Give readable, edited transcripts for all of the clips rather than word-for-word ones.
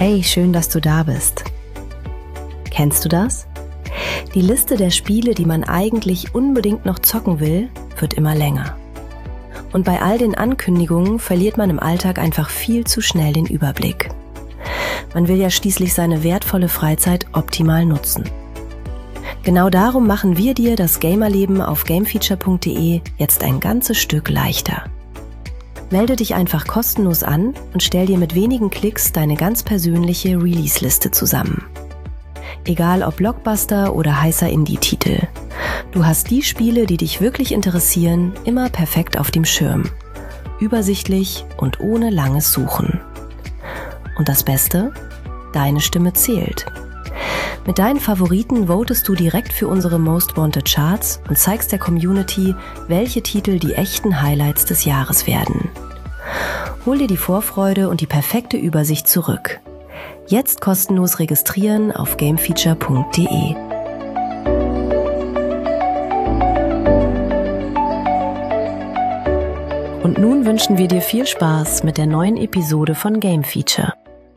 Hey, schön, dass du da bist. Kennst du das? Die Liste der Spiele, die man eigentlich unbedingt noch zocken will, wird immer länger. Und bei all den Ankündigungen verliert man im Alltag einfach viel zu schnell den Überblick. Man will ja schließlich seine wertvolle Freizeit optimal nutzen. Genau darum machen wir dir das Gamerleben auf gamefeature.de jetzt ein ganzes Stück leichter. Melde dich einfach kostenlos an und stell dir mit wenigen Klicks deine ganz persönliche Release-Liste zusammen. Egal ob Blockbuster oder heißer Indie-Titel. Du hast die Spiele, die dich wirklich interessieren, immer perfekt auf dem Schirm. Übersichtlich und ohne langes Suchen. Und das Beste? Deine Stimme zählt. Mit deinen Favoriten votest du direkt für unsere Most Wanted Charts und zeigst der Community, welche Titel die echten Highlights des Jahres werden. Hol dir die Vorfreude und die perfekte Übersicht zurück. Jetzt kostenlos registrieren auf gamefeature.de. Und nun wünschen wir dir viel Spaß mit der neuen Episode von Game Feature.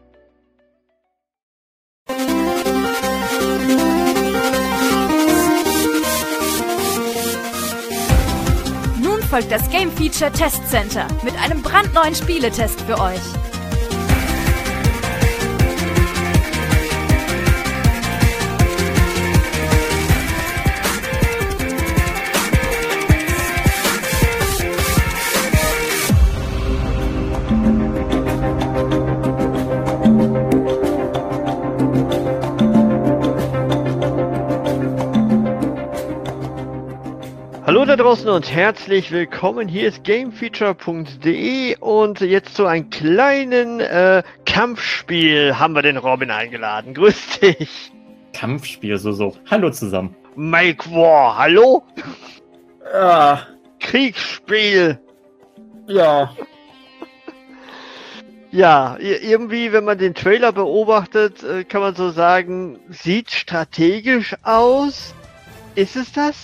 Folgt das Game Feature Test Center mit einem brandneuen Spieletest für euch. Hallo da draußen und herzlich willkommen. Hier ist gamefeature.de und jetzt so ein kleinen Kampfspiel haben wir den Robin eingeladen. Grüß dich. Kampfspiel, so. Hallo zusammen. Make War, hallo? Ja. Kriegsspiel. Ja. Ja, irgendwie, wenn man den Trailer beobachtet, kann man so sagen, sieht strategisch aus. Ist es das?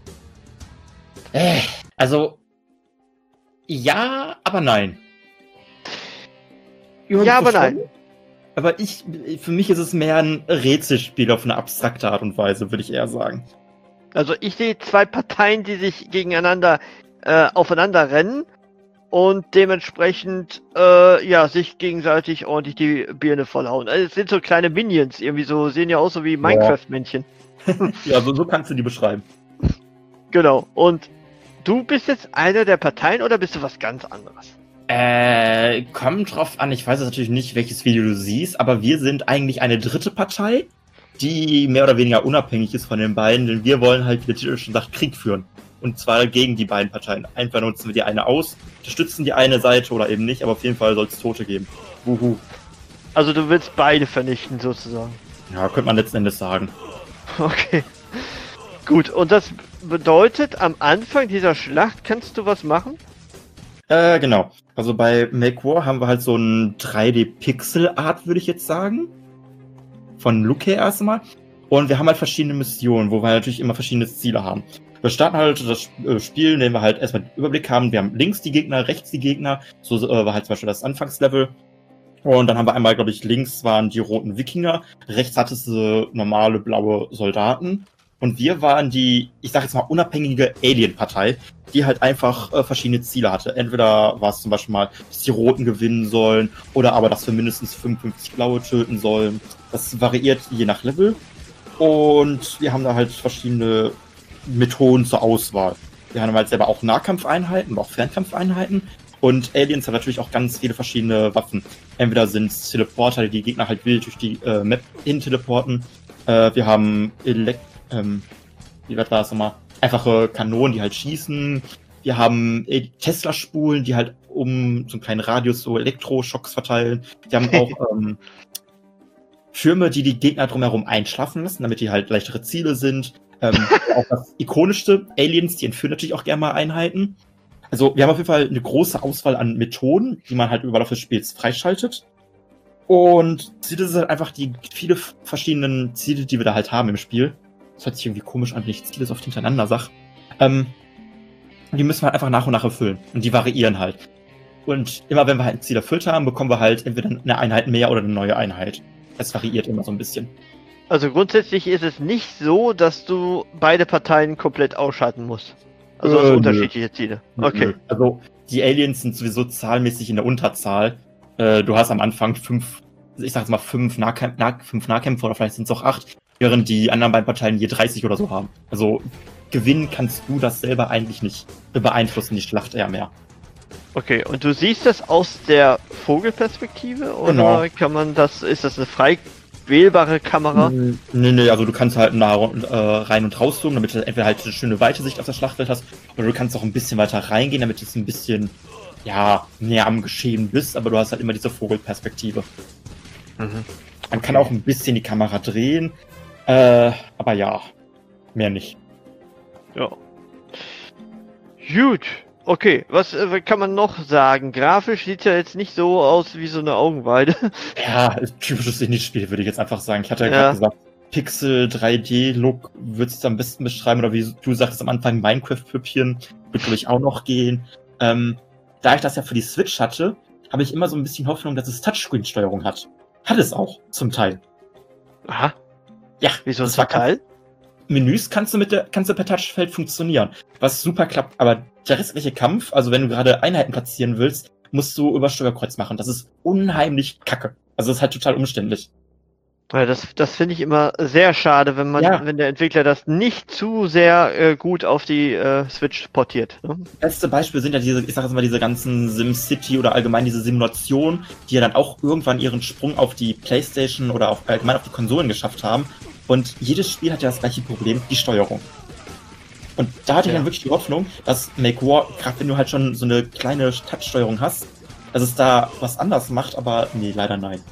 Also, ja, aber nein. Ja, aber nein. Aber für mich ist es mehr ein Rätselspiel auf eine abstrakte Art und Weise, würde ich eher sagen. Also ich sehe zwei Parteien, die sich gegeneinander aufeinander rennen und dementsprechend sich gegenseitig ordentlich die Birne vollhauen. Also es sind so kleine Minions, irgendwie so, sehen ja aus so wie Minecraft-Männchen. Ja, so kannst du die beschreiben. Genau, und du bist jetzt einer der Parteien oder bist du was ganz anderes? Kommt drauf an, ich weiß jetzt natürlich nicht, welches Video du siehst, aber wir sind eigentlich eine dritte Partei, die mehr oder weniger unabhängig ist von den beiden, denn wir wollen halt, wie der Titel schon sagt, Krieg führen. Und zwar gegen die beiden Parteien. Einfach nutzen wir die eine aus, unterstützen die eine Seite oder eben nicht, aber auf jeden Fall soll es Tote geben. Wuhu. Also du willst beide vernichten, sozusagen. Ja, könnte man letzten Endes sagen. Okay. Gut, und das bedeutet, am Anfang dieser Schlacht kannst du was machen? Genau. Also bei Make War haben wir halt so ein 3D-Pixel-Art, würde ich jetzt sagen. Von Look her erstmal. Und wir haben halt verschiedene Missionen, wo wir natürlich immer verschiedene Ziele haben. Wir starten halt das Spiel, indem wir halt erstmal den Überblick haben. Wir haben links die Gegner, rechts die Gegner. So war halt zum Beispiel das Anfangslevel. Und dann haben wir einmal, glaube ich, links waren die roten Wikinger. Rechts hattest du normale blaue Soldaten. Und wir waren die, ich sag jetzt mal, unabhängige Alien-Partei, die halt einfach verschiedene Ziele hatte. Entweder war es zum Beispiel mal, dass die Roten gewinnen sollen, oder aber, dass wir mindestens 55 Blaue töten sollen. Das variiert je nach Level. Und wir haben da halt verschiedene Methoden zur Auswahl. Wir haben halt selber auch Nahkampfeinheiten und auch Fernkampfeinheiten. Und Aliens haben natürlich auch ganz viele verschiedene Waffen. Entweder sind es Teleporter, die Gegner halt wild durch die Map hin teleporten. Wir haben wie war das nochmal? Einfache Kanonen, die halt schießen. Wir haben Tesla-Spulen, die halt um so einen kleinen Radius so Elektroschocks verteilen. Wir haben auch Schirme, die die Gegner drumherum einschlafen lassen, damit die halt leichtere Ziele sind. Auch das ikonischste, Aliens, die entführen natürlich auch gerne mal Einheiten. Also wir haben auf jeden Fall eine große Auswahl an Methoden, die man halt im Verlauf des Spiels freischaltet. Und Ziele sind halt einfach die viele verschiedenen Ziele, die wir da halt haben im Spiel. Das hört sich irgendwie komisch an, wenn ich Ziele so oft hintereinander sage. Die müssen wir halt einfach nach und nach erfüllen. Und die variieren halt. Und immer wenn wir halt ein Ziel erfüllt haben, bekommen wir halt entweder eine Einheit mehr oder eine neue Einheit. Es variiert immer so ein bisschen. Also grundsätzlich ist es nicht so, dass du beide Parteien komplett ausschalten musst. Also hast du unterschiedliche Ziele. Okay. Nö. Also die Aliens sind sowieso zahlmäßig in der Unterzahl. Du hast am Anfang 5 Nahkämpfer oder vielleicht sind es auch 8, während die anderen beiden Parteien je 30 oder so haben. Also gewinnen kannst du das selber eigentlich nicht beeinflussen, die Schlacht eher mehr. Okay, und du siehst das aus der Vogelperspektive oder kann man das, ist das eine frei wählbare Kamera? Nee, also du kannst halt rein und rauszoomen, damit du entweder halt eine schöne weite Sicht auf das Schlachtfeld hast, oder du kannst auch ein bisschen weiter reingehen, damit du es ein bisschen, ja, näher am Geschehen bist, aber du hast halt immer diese Vogelperspektive. Mhm. Man kann auch ein bisschen die Kamera drehen, aber ja, mehr nicht. Ja. Gut. Okay, was kann man noch sagen? Grafisch sieht ja jetzt nicht so aus wie so eine Augenweide. Ja, typisches Indie-Spiel, würde ich jetzt einfach sagen. Ich hatte ja gerade gesagt, Pixel 3D-Look würdest du am besten beschreiben, oder wie du sagtest am Anfang, Minecraft-Püppchen wird, glaube ich, auch noch gehen. Da ich das ja für die Switch hatte, habe ich immer so ein bisschen Hoffnung, dass es Touchscreen-Steuerung hat. Hat es auch, zum Teil. Aha. Ja, wieso zum Teil? Menüs kannst du per Touchfeld funktionieren, was super klappt, aber der restliche Kampf, also wenn du gerade Einheiten platzieren willst, musst du über Steuerkreuz machen. Das ist unheimlich kacke. Also das ist halt total umständlich. Ja, das finde ich immer sehr schade, wenn der Entwickler das nicht zu sehr gut auf die Switch portiert. Ne? Beste Beispiel sind ja diese ganzen SimCity oder allgemein diese Simulationen, die ja dann auch irgendwann ihren Sprung auf die PlayStation oder allgemein auf die Konsolen geschafft haben. Und jedes Spiel hat ja das gleiche Problem, die Steuerung. Und da hatte ich dann wirklich die Hoffnung, dass Make War, gerade wenn du halt schon so eine kleine Touchsteuerung hast, dass es da was anders macht, aber nee, leider nein.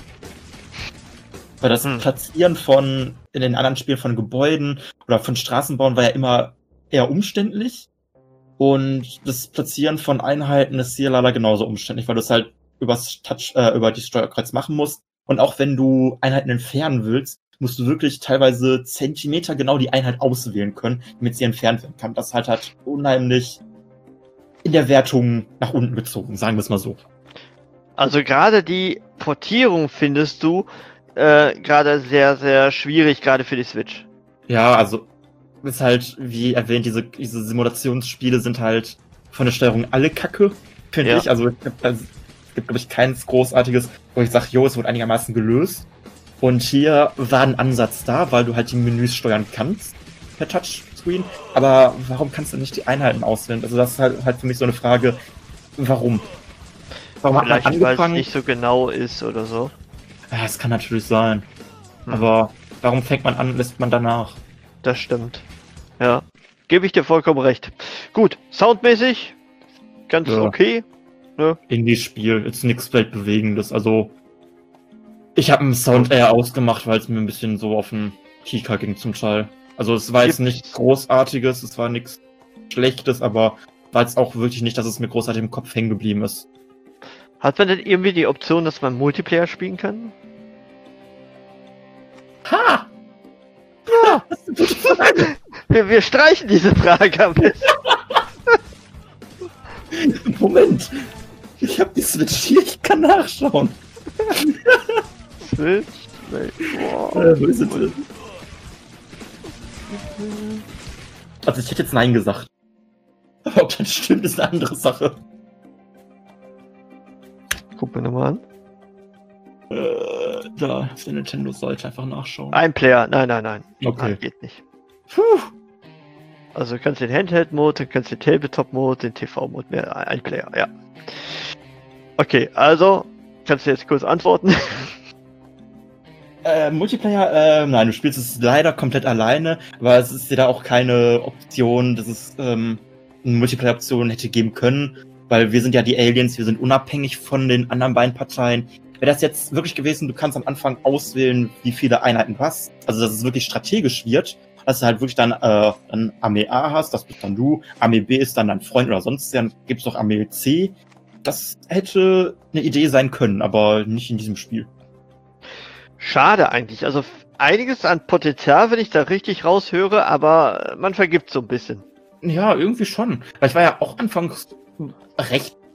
Weil das Platzieren in den anderen Spielen von Gebäuden oder von Straßenbauen war ja immer eher umständlich. Und das Platzieren von Einheiten ist hier leider genauso umständlich, weil du es halt über die Steuerkreuz machen musst. Und auch wenn du Einheiten entfernen willst, musst du wirklich teilweise Zentimeter genau die Einheit auswählen können, damit sie entfernt werden kann. Das hat unheimlich in der Wertung nach unten gezogen, sagen wir es mal so. Also gerade die Portierung findest du gerade sehr, sehr schwierig, gerade für die Switch. Ja, also ist halt, wie erwähnt, diese Simulationsspiele sind halt von der Steuerung alle kacke, finde ich. Also es gibt, glaube ich, keins Großartiges, wo ich sage, es wird einigermaßen gelöst. Und hier war ein Ansatz da, weil du halt die Menüs steuern kannst per Touchscreen. Aber warum kannst du nicht die Einheiten auswählen? Also das ist halt für mich so eine Frage, warum? Warum vielleicht, hat man angefangen? Weil es nicht so genau ist oder so. Ja, es kann natürlich sein. Aber warum fängt man an und lässt man danach? Das stimmt. Ja, gebe ich dir vollkommen recht. Gut, soundmäßig ganz okay. Ne? Indie-Spiel, ist nichts Weltbewegendes. Also ich habe einen Sound eher ausgemacht, weil es mir ein bisschen so auf den Kika ging zum Teil. Also es war jetzt nichts Großartiges, es war nichts Schlechtes, aber war jetzt auch wirklich nicht, dass es mir großartig im Kopf hängen geblieben ist. Hat man denn irgendwie die Option, dass man Multiplayer spielen kann? Ha! Ja! wir streichen diese Frage am besten. Moment! Ich habe die Switch hier, ich kann nachschauen. Switch? Wo ist es denn? Also ich hätte jetzt Nein gesagt. Aber ob das stimmt, ist eine andere Sache. Guck mir nochmal an. Da, auf der Nintendo-Seite einfach nachschauen. Ein Player, nein. Okay. Nein, geht nicht. Puh. Also du kannst den Handheld-Mode, du kannst den Tabletop-Mode, den TV-Mode, mehr ein Player, ja. Okay, also, kannst du jetzt kurz antworten? Multiplayer, nein, du spielst es leider komplett alleine, aber es ist ja da auch keine Option, dass es eine Multiplayer-Option hätte geben können, weil wir sind ja die Aliens, wir sind unabhängig von den anderen beiden Parteien. Wäre das jetzt wirklich gewesen, du kannst am Anfang auswählen, wie viele Einheiten du hast, also dass es wirklich strategisch wird, dass du halt wirklich dann Armee A hast, das bist dann du, Armee B ist dann dein Freund oder sonst, dann gibt es noch Armee C. Das hätte eine Idee sein können, aber nicht in diesem Spiel. Schade eigentlich, also einiges an Potenzial, wenn ich da richtig raushöre, aber man vergibt so ein bisschen. Ja, irgendwie schon. Weil ich war ja auch anfangs recht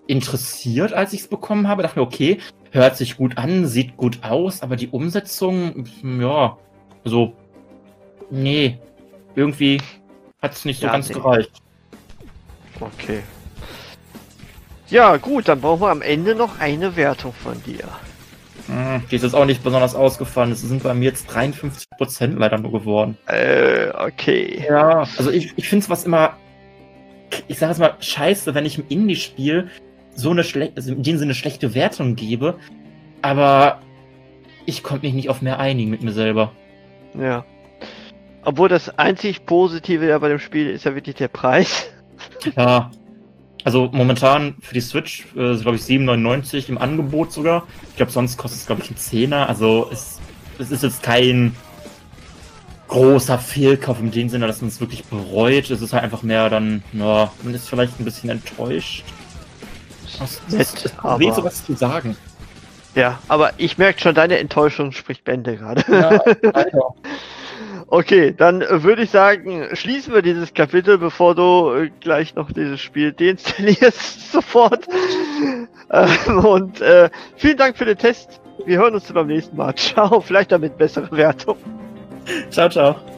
interessiert, als ich es bekommen habe. Dachte mir, okay, hört sich gut an, sieht gut aus, aber die Umsetzung, ja, also, nee, irgendwie hat es nicht so ganz gereicht. Okay. Ja, gut, dann brauchen wir am Ende noch eine Wertung von dir. Die ist jetzt auch nicht besonders ausgefallen. Es sind bei mir jetzt 53% leider nur geworden. Okay. Ja, also ich finde es was immer, ich sage es mal, scheiße, wenn ich im Indie-Spiel so eine schlechte, also in dem Sinne schlechte Wertung gebe, aber ich konnte mich nicht auf mehr einigen mit mir selber. Ja. Obwohl das einzig Positive ja bei dem Spiel ist ja wirklich der Preis. Ja. Also momentan für die Switch, glaube ich, 7,99 im Angebot sogar. Ich glaube, sonst kostet es, glaube ich, einen Zehner. Also es ist jetzt kein großer Fehlkauf in dem Sinne, dass man es wirklich bereut. Es ist halt einfach mehr dann, ja, man ist vielleicht ein bisschen enttäuscht. Es weh, sowas zu sagen. Ja, aber ich merke schon, deine Enttäuschung spricht Bände gerade. Ja, Alter. Okay, dann würde ich sagen, schließen wir dieses Kapitel, bevor du gleich noch dieses Spiel deinstallierst sofort. Und vielen Dank für den Test. Wir hören uns beim nächsten Mal. Ciao, vielleicht damit bessere Wertung. Ciao, ciao.